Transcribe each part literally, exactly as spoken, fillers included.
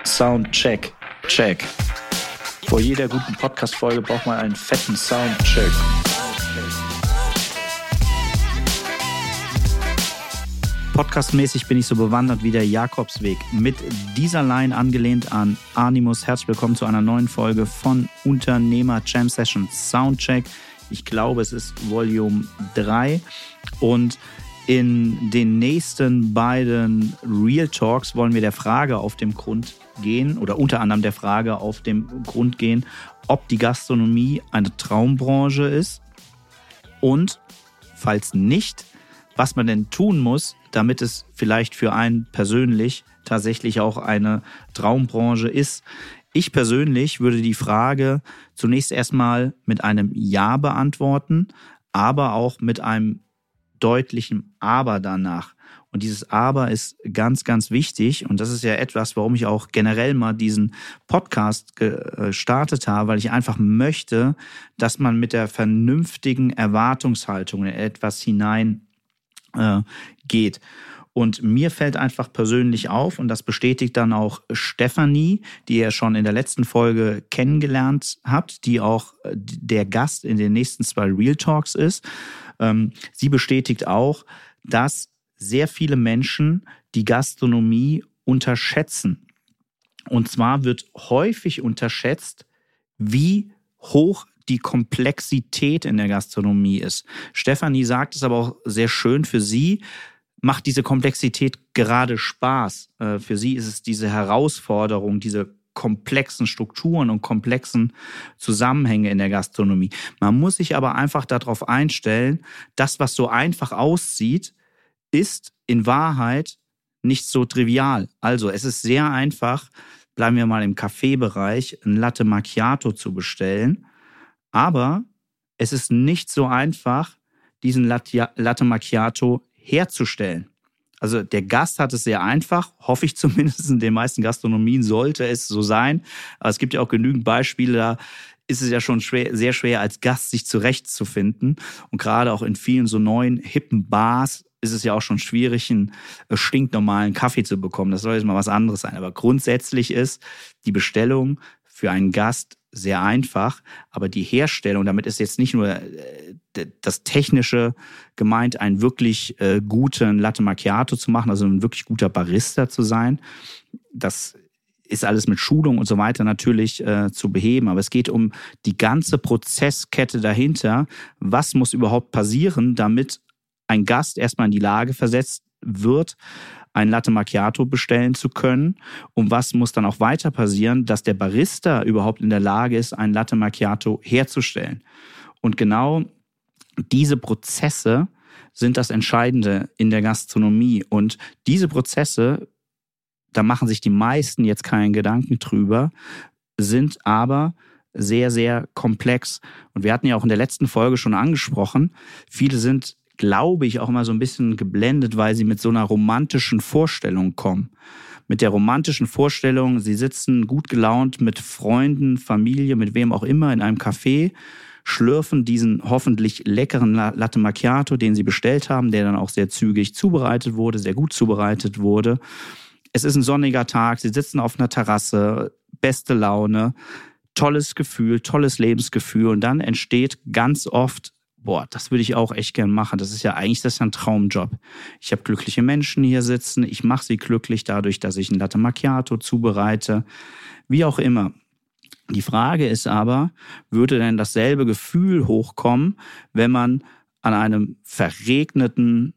Soundcheck, check. Vor jeder guten Podcast-Folge braucht man einen fetten Soundcheck. Podcastmäßig bin ich so bewandert wie der Jakobsweg. Mit dieser Line angelehnt an Animus. Herzlich willkommen zu einer neuen Folge von Unternehmer Jam Session Soundcheck. Ich glaube, es ist Volume drei. Und in den nächsten beiden Real Talks wollen wir der Frage auf dem Grund gehen oder unter anderem der Frage auf dem Grund gehen, ob die Gastronomie eine Traumbranche ist und, falls nicht, was man denn tun muss, damit es vielleicht für einen persönlich tatsächlich auch eine Traumbranche ist. Ich persönlich würde die Frage zunächst erstmal mit einem Ja beantworten, aber auch mit einem deutlichen Aber danach. Und dieses Aber ist ganz, ganz wichtig. Und das ist ja etwas, warum ich auch generell mal diesen Podcast gestartet habe, weil ich einfach möchte, dass man mit der vernünftigen Erwartungshaltung in etwas hinein äh, geht. Und mir fällt einfach persönlich auf, und das bestätigt dann auch Stefanie, die ihr schon in der letzten Folge kennengelernt habt, die auch der Gast in den nächsten zwei Real Talks ist. Ähm, sie bestätigt auch, dass sehr viele Menschen die Gastronomie unterschätzen. Und zwar wird häufig unterschätzt, wie hoch die Komplexität in der Gastronomie ist. Stefanie sagt es aber auch sehr schön, für sie macht diese Komplexität gerade Spaß. Äh, für sie ist es diese Herausforderung, diese komplexen Strukturen und komplexen Zusammenhänge in der Gastronomie. Man muss sich aber einfach darauf einstellen, das, was so einfach aussieht, ist in Wahrheit nicht so trivial. Also es ist sehr einfach, bleiben wir mal im Kaffeebereich, ein Latte Macchiato zu bestellen, aber es ist nicht so einfach, diesen Latte Macchiato herzustellen. Also der Gast hat es sehr einfach, hoffe ich zumindest, in den meisten Gastronomien sollte es so sein. Aber es gibt ja auch genügend Beispiele, da ist es ja schon schwer, sehr schwer, als Gast sich zurechtzufinden. Und gerade auch in vielen so neuen, hippen Bars ist es ja auch schon schwierig, einen stinknormalen Kaffee zu bekommen. Das soll jetzt mal was anderes sein. Aber grundsätzlich ist die Bestellung für einen Gast sehr einfach, aber die Herstellung, damit ist jetzt nicht nur das Technische gemeint, einen wirklich äh, guten Latte Macchiato zu machen, also ein wirklich guter Barista zu sein. Das ist alles mit Schulung und so weiter natürlich äh, zu beheben, aber es geht um die ganze Prozesskette dahinter. Was muss überhaupt passieren, damit ein Gast erstmal in die Lage versetzt wird, ein Latte Macchiato bestellen zu können? Und was muss dann auch weiter passieren, dass der Barista überhaupt in der Lage ist, ein Latte Macchiato herzustellen? Und genau diese Prozesse sind das Entscheidende in der Gastronomie. Und diese Prozesse, da machen sich die meisten jetzt keinen Gedanken drüber, sind aber sehr, sehr komplex. Und wir hatten ja auch in der letzten Folge schon angesprochen, viele sind, glaube ich, auch immer so ein bisschen geblendet, weil sie mit so einer romantischen Vorstellung kommen. Mit der romantischen Vorstellung, sie sitzen gut gelaunt mit Freunden, Familie, mit wem auch immer in einem Café, schlürfen diesen hoffentlich leckeren Latte Macchiato, den sie bestellt haben, der dann auch sehr zügig zubereitet wurde, sehr gut zubereitet wurde. Es ist ein sonniger Tag, sie sitzen auf einer Terrasse, beste Laune, tolles Gefühl, tolles Lebensgefühl, und dann entsteht ganz oft: Boah, das würde ich auch echt gern machen. Das ist ja eigentlich das ist ja ein Traumjob. Ich habe glückliche Menschen hier sitzen. Ich mache sie glücklich dadurch, dass ich ein Latte Macchiato zubereite. Wie auch immer. Die Frage ist aber, würde denn dasselbe Gefühl hochkommen, wenn man an einem verregneten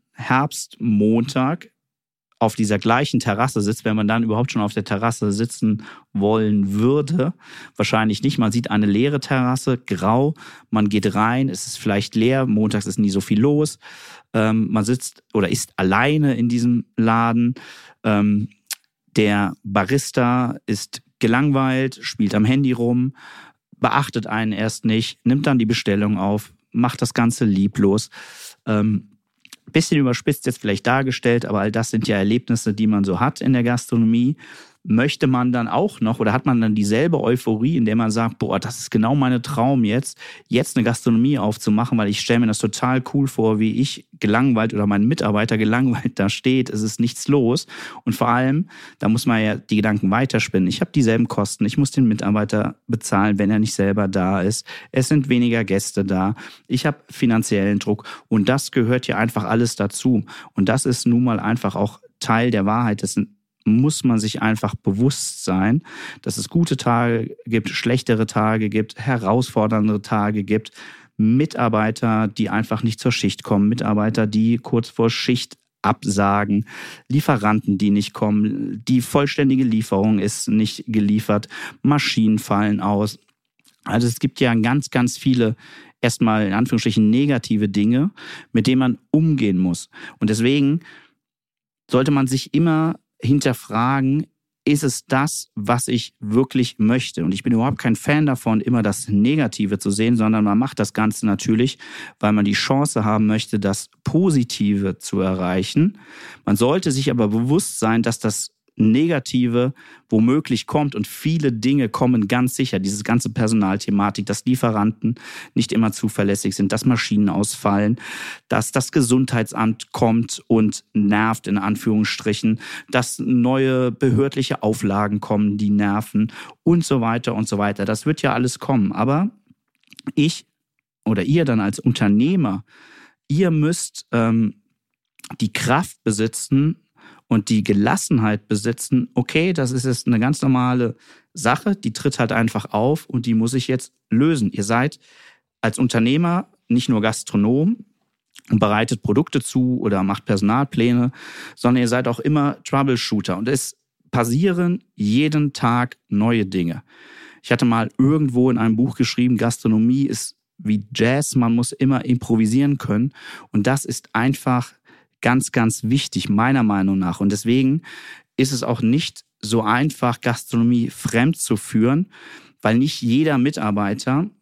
Herbstmontag auf dieser gleichen Terrasse sitzt, wenn man dann überhaupt schon auf der Terrasse sitzen wollen würde? Wahrscheinlich nicht. Man sieht eine leere Terrasse, grau, man geht rein, es ist vielleicht leer, montags ist nie so viel los. Ähm, man sitzt oder ist alleine in diesem Laden. Ähm, der Barista ist gelangweilt, spielt am Handy rum, beachtet einen erst nicht, nimmt dann die Bestellung auf, macht das Ganze lieblos. Ähm, Bisschen überspitzt jetzt vielleicht dargestellt, aber all das sind ja Erlebnisse, die man so hat in der Gastronomie. möchte man dann auch noch oder hat man dann dieselbe Euphorie, in der man sagt, boah, das ist genau mein Traum jetzt, jetzt eine Gastronomie aufzumachen, weil ich stelle mir das total cool vor, wie ich gelangweilt oder mein Mitarbeiter gelangweilt da steht, es ist nichts los. Und vor allem, da muss man ja die Gedanken weiterspinnen. Ich habe dieselben Kosten, ich muss den Mitarbeiter bezahlen, wenn er nicht selber da ist. Es sind weniger Gäste da. Ich habe finanziellen Druck und das gehört ja einfach alles dazu. Und das ist nun mal einfach auch Teil der Wahrheit. Das muss man sich einfach bewusst sein, dass es gute Tage gibt, schlechtere Tage gibt, herausfordernde Tage gibt, Mitarbeiter, die einfach nicht zur Schicht kommen, Mitarbeiter, die kurz vor Schicht absagen, Lieferanten, die nicht kommen, die vollständige Lieferung ist nicht geliefert, Maschinen fallen aus. Also es gibt ja ganz, ganz viele erstmal in Anführungsstrichen negative Dinge, mit denen man umgehen muss. Und deswegen sollte man sich immer hinterfragen, ist es das, was ich wirklich möchte? Und ich bin überhaupt kein Fan davon, immer das Negative zu sehen, sondern man macht das Ganze natürlich, weil man die Chance haben möchte, das Positive zu erreichen. Man sollte sich aber bewusst sein, dass das Negative womöglich kommt und viele Dinge kommen ganz sicher. Dieses ganze Personalthematik, dass Lieferanten nicht immer zuverlässig sind, dass Maschinen ausfallen, dass das Gesundheitsamt kommt und nervt in Anführungsstrichen, dass neue behördliche Auflagen kommen, die nerven und so weiter und so weiter. Das wird ja alles kommen. Aber ich oder ihr dann als Unternehmer, ihr müsst ähm, die Kraft besitzen, und die Gelassenheit besitzen, okay, das ist jetzt eine ganz normale Sache, die tritt halt einfach auf und die muss ich jetzt lösen. Ihr seid als Unternehmer nicht nur Gastronom und bereitet Produkte zu oder macht Personalpläne, sondern ihr seid auch immer Troubleshooter und es passieren jeden Tag neue Dinge. Ich hatte mal irgendwo in einem Buch geschrieben, Gastronomie ist wie Jazz, man muss immer improvisieren können und das ist einfach ganz, ganz wichtig, meiner Meinung nach. Und deswegen ist es auch nicht so einfach, Gastronomie fremd zu führen, weil nicht jeder Mitarbeiter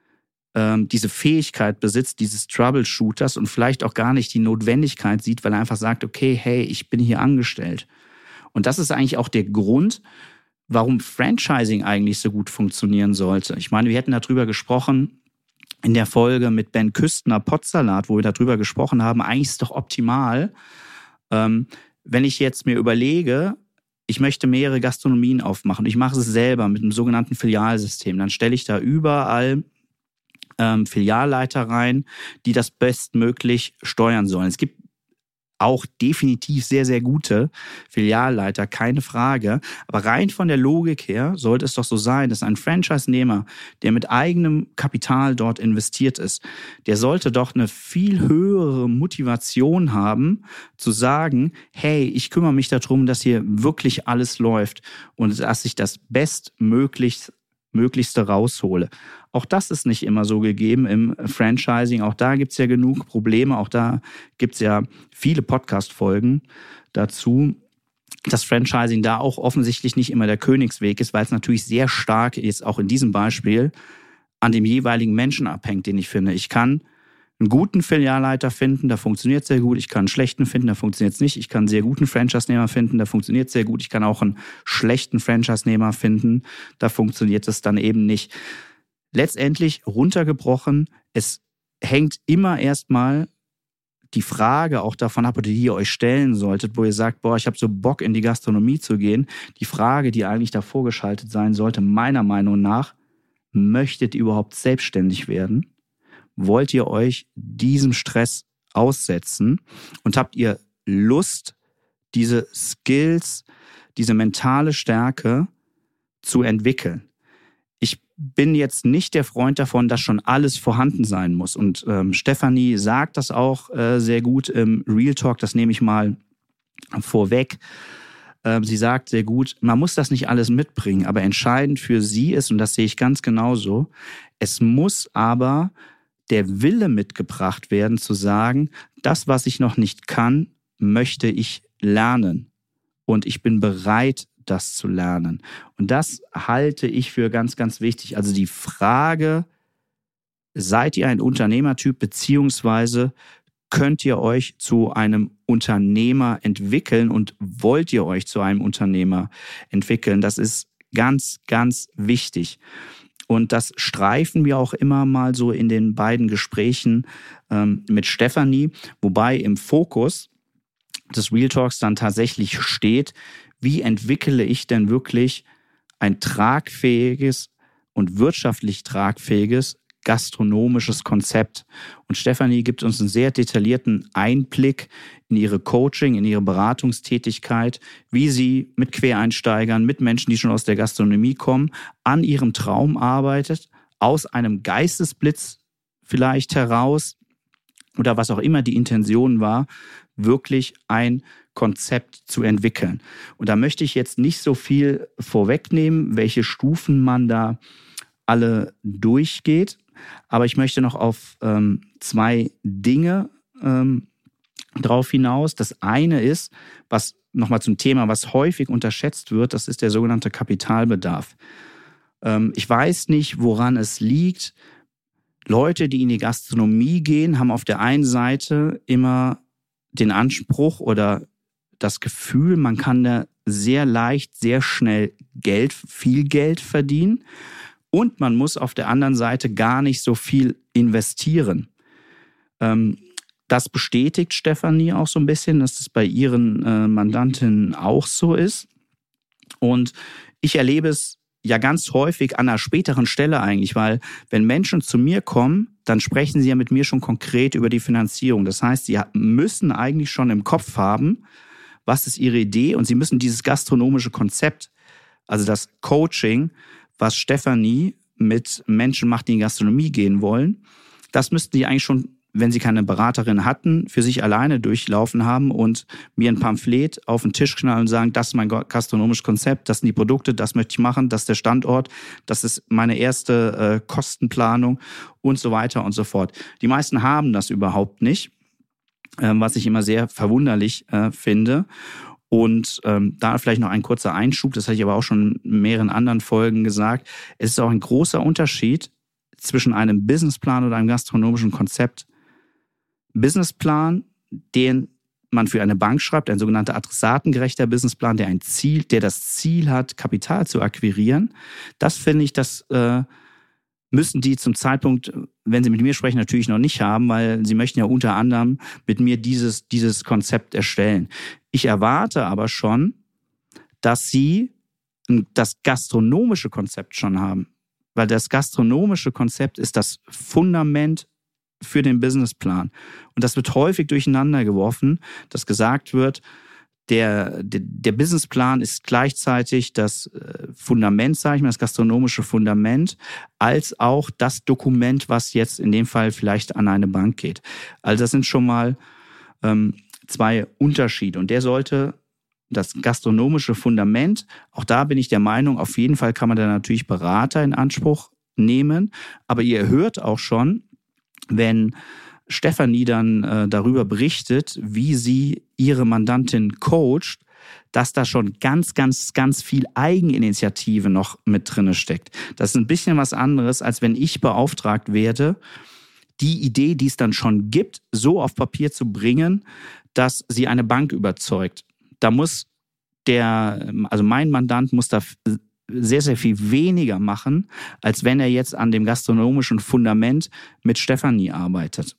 ähm, diese Fähigkeit besitzt, dieses Troubleshooters und vielleicht auch gar nicht die Notwendigkeit sieht, weil er einfach sagt, okay, hey, ich bin hier angestellt. Und das ist eigentlich auch der Grund, warum Franchising eigentlich so gut funktionieren sollte. Ich meine, wir hätten darüber gesprochen, in der Folge mit Ben Küstner, Potsalat, wo wir darüber gesprochen haben, eigentlich ist es doch optimal, ähm, wenn ich jetzt mir überlege, ich möchte mehrere Gastronomien aufmachen. Ich mache es selber mit einem sogenannten Filialsystem. Dann stelle ich da überall ähm, Filialleiter rein, die das bestmöglich steuern sollen. Es gibt auch definitiv sehr, sehr gute Filialleiter, keine Frage. Aber rein von der Logik her sollte es doch so sein, dass ein Franchise-Nehmer, der mit eigenem Kapital dort investiert ist, der sollte doch eine viel höhere Motivation haben, zu sagen, hey, ich kümmere mich darum, dass hier wirklich alles läuft und dass ich das bestmöglichst Möglichste raushole. Auch das ist nicht immer so gegeben im Franchising. Auch da gibt es ja genug Probleme. Auch da gibt es ja viele Podcast-Folgen dazu, dass Franchising da auch offensichtlich nicht immer der Königsweg ist, weil es natürlich sehr stark ist, auch in diesem Beispiel, an dem jeweiligen Menschen abhängt, den ich finde. Ich kann einen guten Filialleiter finden, da funktioniert es sehr gut. Ich kann einen schlechten finden, da funktioniert es nicht. Ich kann einen sehr guten Franchise-Nehmer finden, da funktioniert es sehr gut. Ich kann auch einen schlechten Franchise-Nehmer finden, da funktioniert es dann eben nicht. Letztendlich runtergebrochen, es hängt immer erstmal die Frage auch davon ab, die ihr euch stellen solltet, wo ihr sagt, boah, ich habe so Bock in die Gastronomie zu gehen. Die Frage, die eigentlich davor geschaltet sein sollte, meiner Meinung nach, möchtet ihr überhaupt selbstständig werden? Wollt ihr euch diesem Stress aussetzen und habt ihr Lust, diese Skills, diese mentale Stärke zu entwickeln? Ich bin jetzt nicht der Freund davon, dass schon alles vorhanden sein muss. Und ähm, Stefanie sagt das auch äh, sehr gut im Real Talk, das nehme ich mal vorweg. Ähm, sie sagt sehr gut, man muss das nicht alles mitbringen, aber entscheidend für sie ist, und das sehe ich ganz genauso, es muss aber der Wille mitgebracht werden, zu sagen, das, was ich noch nicht kann, möchte ich lernen. Und ich bin bereit, das zu lernen. Und das halte ich für ganz, ganz wichtig. Also die Frage, seid ihr ein Unternehmertyp, beziehungsweise könnt ihr euch zu einem Unternehmer entwickeln und wollt ihr euch zu einem Unternehmer entwickeln? Das ist ganz, ganz wichtig. Und das streifen wir auch immer mal so in den beiden Gesprächen ähm, mit Stefanie, wobei im Fokus des Real Talks dann tatsächlich steht, wie entwickle ich denn wirklich ein tragfähiges und wirtschaftlich tragfähiges gastronomisches Konzept. Und Stefanie gibt uns einen sehr detaillierten Einblick in ihre Coaching, in ihre Beratungstätigkeit, wie sie mit Quereinsteigern, mit Menschen, die schon aus der Gastronomie kommen, an ihrem Traum arbeitet, aus einem Geistesblitz vielleicht heraus oder was auch immer die Intention war, wirklich ein Konzept zu entwickeln. Und da möchte ich jetzt nicht so viel vorwegnehmen, welche Stufen man da alle durchgeht. Aber ich möchte noch auf ähm, zwei Dinge ähm, drauf hinaus. Das eine ist, was nochmal zum Thema, was häufig unterschätzt wird, das ist der sogenannte Kapitalbedarf. Ähm, ich weiß nicht, woran es liegt. Leute, die in die Gastronomie gehen, haben auf der einen Seite immer den Anspruch oder das Gefühl, man kann da sehr leicht, sehr schnell Geld, viel Geld verdienen. Und man muss auf der anderen Seite gar nicht so viel investieren. Ähm, das bestätigt Stefanie auch so ein bisschen, dass das bei ihren äh, Mandantinnen auch so ist. Und ich erlebe es ja ganz häufig an einer späteren Stelle eigentlich, weil wenn Menschen zu mir kommen, dann sprechen sie ja mit mir schon konkret über die Finanzierung. Das heißt, sie müssen eigentlich schon im Kopf haben, was ist ihre Idee, und sie müssen dieses gastronomische Konzept, also das Coaching, was Stefanie mit Menschen macht, die in die Gastronomie gehen wollen, das müssten die eigentlich schon, wenn sie keine Beraterin hatten, für sich alleine durchlaufen haben und mir ein Pamphlet auf den Tisch knallen und sagen, das ist mein gastronomisches Konzept, das sind die Produkte, das möchte ich machen, das ist der Standort, das ist meine erste äh, Kostenplanung und so weiter und so fort. Die meisten haben das überhaupt nicht, äh, was ich immer sehr verwunderlich äh, finde. Und ähm, da vielleicht noch ein kurzer Einschub, das hatte ich aber auch schon in mehreren anderen Folgen gesagt. Es ist auch ein großer Unterschied zwischen einem Businessplan oder einem gastronomischen Konzept. Businessplan, den man für eine Bank schreibt, ein sogenannter adressatengerechter Businessplan, der ein Ziel, der das Ziel hat, Kapital zu akquirieren. Das finde ich, das äh, müssen die zum Zeitpunkt, wenn sie mit mir sprechen, natürlich noch nicht haben, weil sie möchten ja unter anderem mit mir dieses, dieses Konzept erstellen. Ich erwarte aber schon, dass sie das gastronomische Konzept schon haben, weil das gastronomische Konzept ist das Fundament für den Businessplan. Und das wird häufig durcheinander geworfen, dass gesagt wird, der, der, der Businessplan ist gleichzeitig das Fundament, sage ich mal, das gastronomische Fundament, als auch das Dokument, was jetzt in dem Fall vielleicht an eine Bank geht. Also das sind schon mal ähm, zwei Unterschiede. Und der sollte das gastronomische Fundament, auch da bin ich der Meinung, auf jeden Fall kann man da natürlich Berater in Anspruch nehmen. Aber ihr hört auch schon, wenn Stefanie dann äh, darüber berichtet, wie sie ihre Mandantin coacht, dass da schon ganz, ganz, ganz viel Eigeninitiative noch mit drin steckt. Das ist ein bisschen was anderes, als wenn ich beauftragt werde, die Idee, die es dann schon gibt, so auf Papier zu bringen, dass sie eine Bank überzeugt. Da muss der, also mein Mandant muss da sehr, sehr viel weniger machen, als wenn er jetzt an dem gastronomischen Fundament mit Stefanie arbeitet.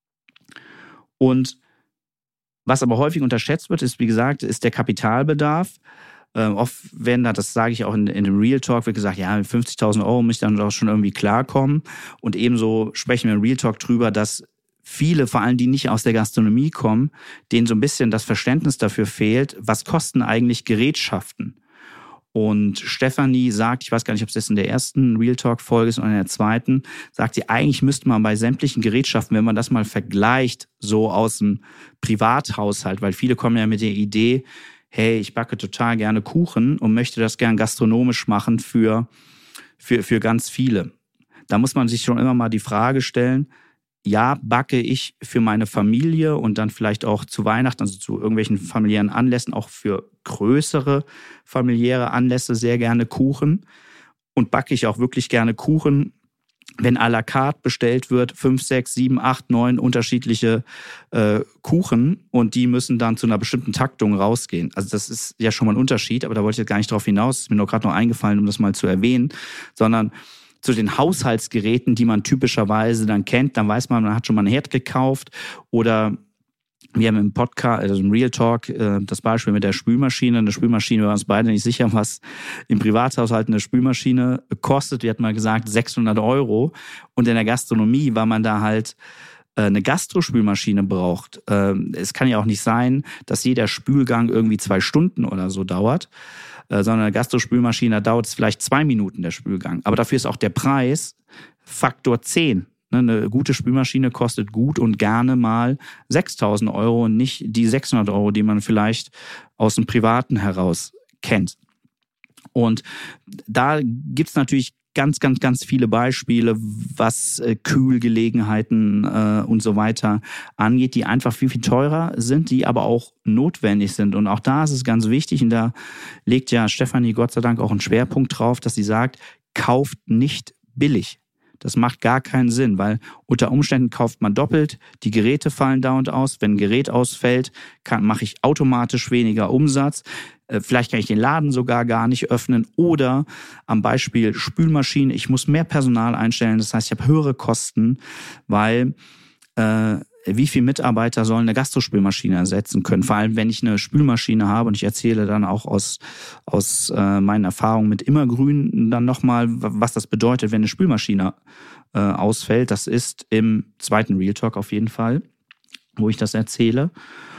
Und was aber häufig unterschätzt wird, ist, wie gesagt, ist der Kapitalbedarf. Äh, oft werden da, das sage ich auch in, in dem Real Talk, wird gesagt, ja, mit fünfzigtausend Euro muss ich dann auch schon irgendwie klarkommen. Und ebenso sprechen wir im Real Talk drüber, dass viele, vor allem die nicht aus der Gastronomie kommen, denen so ein bisschen das Verständnis dafür fehlt, was kosten eigentlich Gerätschaften. Und Stefanie sagt, ich weiß gar nicht, ob es jetzt in der ersten Real Talk-Folge ist oder in der zweiten, sagt sie, eigentlich müsste man bei sämtlichen Gerätschaften, wenn man das mal vergleicht, so aus dem Privathaushalt, weil viele kommen ja mit der Idee, hey, ich backe total gerne Kuchen und möchte das gern gastronomisch machen für, für, für ganz viele. Da muss man sich schon immer mal die Frage stellen, ja, backe ich für meine Familie und dann vielleicht auch zu Weihnachten, also zu irgendwelchen familiären Anlässen, auch für größere familiäre Anlässe sehr gerne Kuchen. Und backe ich auch wirklich gerne Kuchen wenn à la carte bestellt wird, fünf, sechs, sieben, acht, neun unterschiedliche äh, Kuchen und die müssen dann zu einer bestimmten Taktung rausgehen. Also das ist ja schon mal ein Unterschied, aber da wollte ich jetzt gar nicht drauf hinaus. Ist mir noch gerade noch eingefallen, um das mal zu erwähnen, sondern zu den Haushaltsgeräten, die man typischerweise dann kennt, dann weiß man, man hat schon mal einen Herd gekauft oder wir haben im Podcast, also im Real Talk, äh, das Beispiel mit der Spülmaschine. Eine Spülmaschine, wir waren uns beide nicht sicher, was im Privathaushalt eine Spülmaschine kostet. Wir hatten mal gesagt sechshundert Euro. Und in der Gastronomie, weil man da halt äh, eine Gastrospülmaschine braucht. Äh, es kann ja auch nicht sein, dass jeder Spülgang irgendwie zwei Stunden oder so dauert, äh, sondern eine Gastrospülmaschine, da dauert es vielleicht zwei Minuten der Spülgang. Aber dafür ist auch der Preis Faktor zehn. Eine gute Spülmaschine kostet gut und gerne mal sechstausend Euro und nicht die sechshundert Euro, die man vielleicht aus dem Privaten heraus kennt. Und da gibt's natürlich ganz, ganz, ganz viele Beispiele, was äh, Kühlgelegenheiten äh, und so weiter angeht, die einfach viel, viel teurer sind, die aber auch notwendig sind. Und auch da ist es ganz wichtig, und da legt ja Stefanie Gott sei Dank auch einen Schwerpunkt drauf, dass sie sagt, kauft nicht billig. Das macht gar keinen Sinn, weil unter Umständen kauft man doppelt, die Geräte fallen dauernd aus. Wenn ein Gerät ausfällt, kann, mache ich automatisch weniger Umsatz. Vielleicht kann ich den Laden sogar gar nicht öffnen. Oder am Beispiel Spülmaschine, ich muss mehr Personal einstellen. Das heißt, ich habe höhere Kosten, weil äh, wie viele Mitarbeiter sollen eine Gastrospülmaschine ersetzen können? Vor allem, wenn ich eine Spülmaschine habe, und ich erzähle dann auch aus, aus äh, meinen Erfahrungen mit Immergrün dann nochmal, was das bedeutet, wenn eine Spülmaschine äh, ausfällt. Das ist im zweiten Real Talk auf jeden Fall, wo ich das erzähle.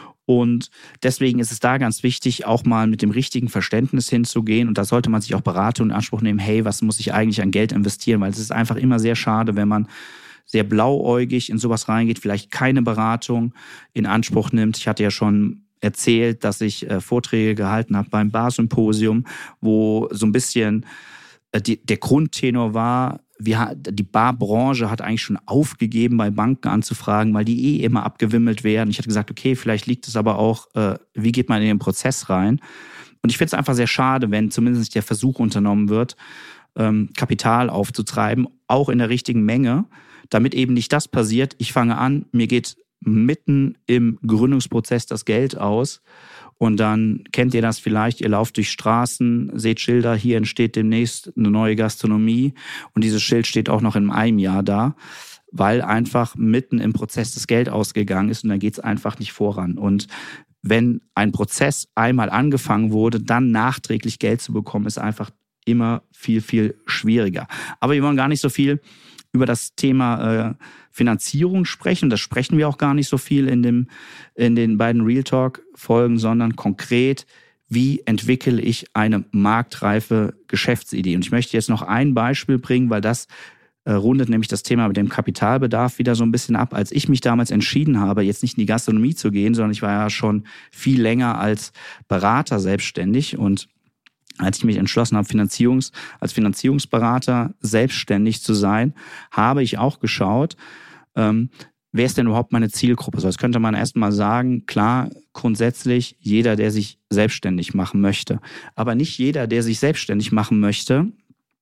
Und deswegen ist es da ganz wichtig, auch mal mit dem richtigen Verständnis hinzugehen. Und da sollte man sich auch Beratung in Anspruch nehmen. Hey, was muss ich eigentlich an Geld investieren? Weil es ist einfach immer sehr schade, wenn man sehr blauäugig in sowas reingeht, vielleicht keine Beratung in Anspruch nimmt. Ich hatte ja schon erzählt, dass ich äh, Vorträge gehalten habe beim Bar-Symposium, wo so ein bisschen äh, die, der Grundtenor war, wir, die Barbranche hat eigentlich schon aufgegeben, bei Banken anzufragen, weil die eh immer abgewimmelt werden. Ich hatte gesagt, okay, vielleicht liegt es aber auch, äh, wie geht man in den Prozess rein? Und ich finde es einfach sehr schade, wenn zumindest der Versuch unternommen wird, ähm, Kapital aufzutreiben, auch in der richtigen Menge, damit eben nicht das passiert, ich fange an, mir geht mitten im Gründungsprozess das Geld aus und dann kennt ihr das vielleicht, ihr lauft durch Straßen, seht Schilder, hier entsteht demnächst eine neue Gastronomie und dieses Schild steht auch noch in einem Jahr da, weil einfach mitten im Prozess das Geld ausgegangen ist und dann geht es einfach nicht voran. Und wenn ein Prozess einmal angefangen wurde, dann nachträglich Geld zu bekommen, ist einfach immer viel, viel schwieriger. Aber wir wollen gar nicht so viel über das Thema äh, Finanzierung sprechen. Das sprechen wir auch gar nicht so viel in dem in den beiden Real Talk Folgen, sondern konkret, wie entwickle ich eine marktreife Geschäftsidee? Und ich möchte jetzt noch ein Beispiel bringen, weil das äh, rundet nämlich das Thema mit dem Kapitalbedarf wieder so ein bisschen ab. Als ich mich damals entschieden habe, jetzt nicht in die Gastronomie zu gehen, sondern ich war ja schon viel länger als Berater selbstständig und als ich mich entschlossen habe, Finanzierungs, als Finanzierungsberater selbstständig zu sein, habe ich auch geschaut, ähm, wer ist denn überhaupt meine Zielgruppe? So, das könnte man erstmal sagen, klar, grundsätzlich jeder, der sich selbstständig machen möchte. Aber nicht jeder, der sich selbstständig machen möchte,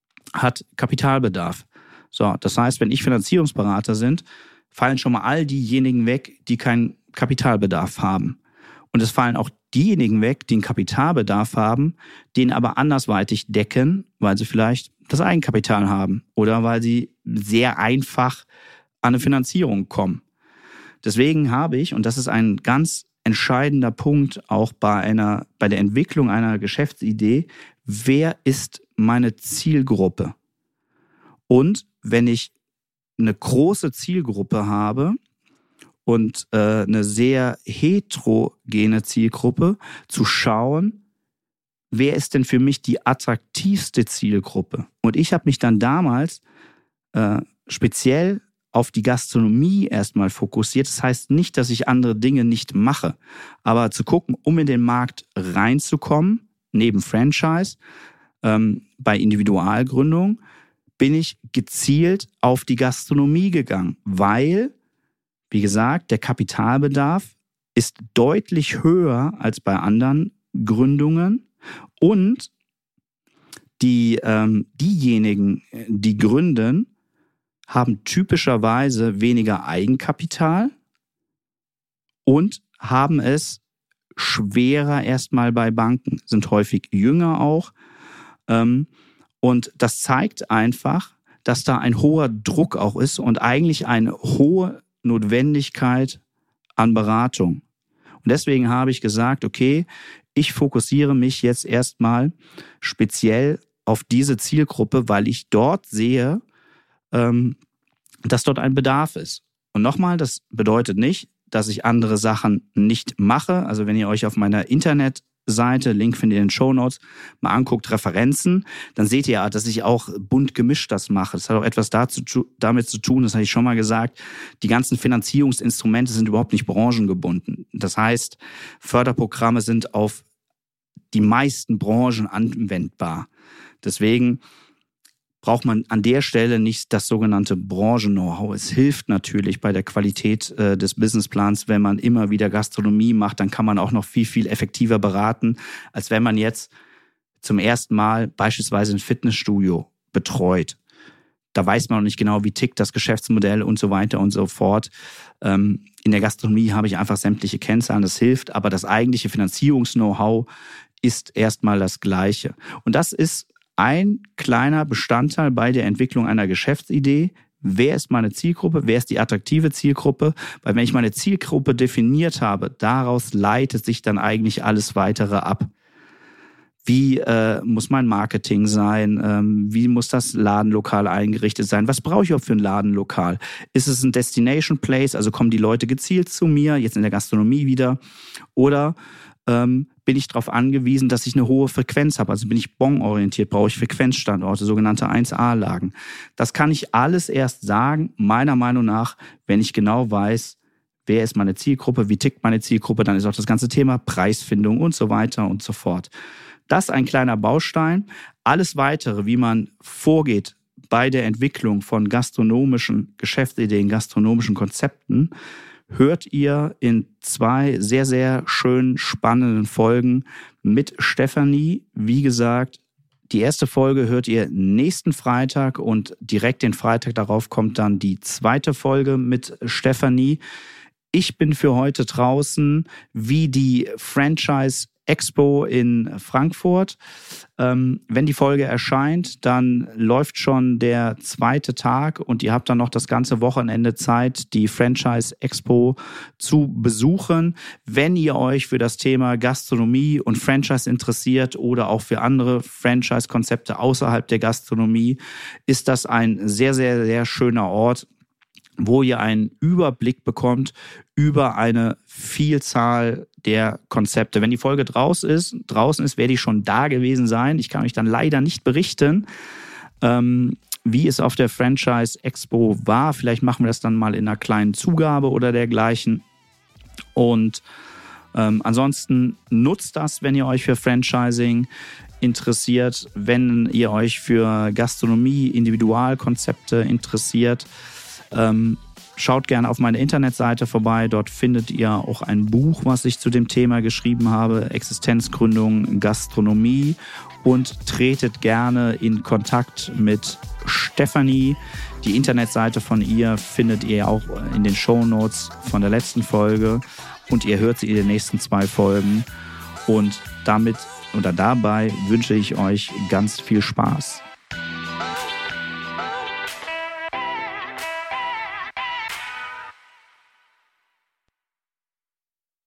hat Kapitalbedarf. So, das heißt, wenn ich Finanzierungsberater bin, fallen schon mal all diejenigen weg, die keinen Kapitalbedarf haben. Und es fallen auch diejenigen weg, die einen Kapitalbedarf haben, den aber andersweitig decken, weil sie vielleicht das Eigenkapital haben oder weil sie sehr einfach an eine Finanzierung kommen. Deswegen habe ich, und das ist ein ganz entscheidender Punkt auch bei einer, bei der Entwicklung einer Geschäftsidee, wer ist meine Zielgruppe? Und wenn ich eine große Zielgruppe habe, und äh, eine sehr heterogene Zielgruppe, zu schauen, wer ist denn für mich die attraktivste Zielgruppe? Und ich habe mich dann damals äh, speziell auf die Gastronomie erstmal fokussiert. Das heißt nicht, dass ich andere Dinge nicht mache, aber zu gucken, um in den Markt reinzukommen, neben Franchise, ähm, bei Individualgründung, bin ich gezielt auf die Gastronomie gegangen, weil, wie gesagt, der Kapitalbedarf ist deutlich höher als bei anderen Gründungen und die, ähm, diejenigen, die gründen, haben typischerweise weniger Eigenkapital und haben es schwerer erstmal bei Banken, sind häufig jünger auch. Und das zeigt einfach, dass da ein hoher Druck auch ist und eigentlich eine hohe Notwendigkeit an Beratung. Und deswegen habe ich gesagt, okay, ich fokussiere mich jetzt erstmal speziell auf diese Zielgruppe, weil ich dort sehe, ähm, dass dort ein Bedarf ist. Und nochmal, das bedeutet nicht, dass ich andere Sachen nicht mache. Also wenn ihr euch auf meiner Internetseite, Link findet ihr in den Shownotes, mal anguckt, Referenzen, dann seht ihr ja, dass ich auch bunt gemischt das mache. Das hat auch etwas dazu, damit zu tun, das habe ich schon mal gesagt, die ganzen Finanzierungsinstrumente sind überhaupt nicht branchengebunden. Das heißt, Förderprogramme sind auf die meisten Branchen anwendbar. Deswegen braucht man an der Stelle nicht das sogenannte Branchen-Know-how. Es hilft natürlich bei der Qualität äh, des Businessplans, wenn man immer wieder Gastronomie macht, dann kann man auch noch viel, viel effektiver beraten, als wenn man jetzt zum ersten Mal beispielsweise ein Fitnessstudio betreut. Da weiß man noch nicht genau, wie tickt das Geschäftsmodell und so weiter und so fort. Ähm, in der Gastronomie habe ich einfach sämtliche Kennzahlen, das hilft, aber das eigentliche Finanzierungs-Know-how ist erstmal das Gleiche. Und das ist ein kleiner Bestandteil bei der Entwicklung einer Geschäftsidee. Wer ist meine Zielgruppe? Wer ist die attraktive Zielgruppe? Weil wenn ich meine Zielgruppe definiert habe, daraus leitet sich dann eigentlich alles Weitere ab. Wie äh, muss mein Marketing sein? Ähm, wie muss das Ladenlokal eingerichtet sein? Was brauche ich überhaupt für ein Ladenlokal? Ist es ein Destination Place? Also kommen die Leute gezielt zu mir, jetzt in der Gastronomie wieder? Oder ähm, bin ich darauf angewiesen, dass ich eine hohe Frequenz habe? Also bin ich bonorientiert, brauche ich Frequenzstandorte, sogenannte eins A-Lagen. Das kann ich alles erst sagen, meiner Meinung nach, wenn ich genau weiß, wer ist meine Zielgruppe, wie tickt meine Zielgruppe, dann ist auch das ganze Thema Preisfindung und so weiter und so fort. Das ist ein kleiner Baustein. Alles Weitere, wie man vorgeht bei der Entwicklung von gastronomischen Geschäftsideen, gastronomischen Konzepten, hört ihr in zwei sehr, sehr schönen, spannenden Folgen mit Stefanie. Wie gesagt, die erste Folge hört ihr nächsten Freitag und direkt den Freitag darauf kommt dann die zweite Folge mit Stefanie. Ich bin für heute draußen wie die Franchise Expo in Frankfurt. Ähm, wenn die Folge erscheint, dann läuft schon der zweite Tag und ihr habt dann noch das ganze Wochenende Zeit, die Franchise Expo zu besuchen. Wenn ihr euch für das Thema Gastronomie und Franchise interessiert oder auch für andere Franchise-Konzepte außerhalb der Gastronomie, ist das ein sehr, sehr, sehr schöner Ort, wo ihr einen Überblick bekommt über eine Vielzahl der Konzepte. Wenn die Folge draußen ist, draußen ist, werde ich schon da gewesen sein. Ich kann euch dann leider nicht berichten, ähm, wie es auf der Franchise Expo war. Vielleicht machen wir das dann mal in einer kleinen Zugabe oder dergleichen. Und ähm, ansonsten nutzt das, wenn ihr euch für Franchising interessiert, wenn ihr euch für Gastronomie, Individualkonzepte interessiert. Ähm, schaut gerne auf meine Internetseite vorbei. Dort findet ihr auch ein Buch, was ich zu dem Thema geschrieben habe, Existenzgründung, Gastronomie, und tretet gerne in Kontakt mit Stefanie. Die Internetseite von ihr findet ihr auch in den Shownotes von der letzten Folge und ihr hört sie in den nächsten zwei Folgen. Und damit oder dabei wünsche ich euch ganz viel Spaß.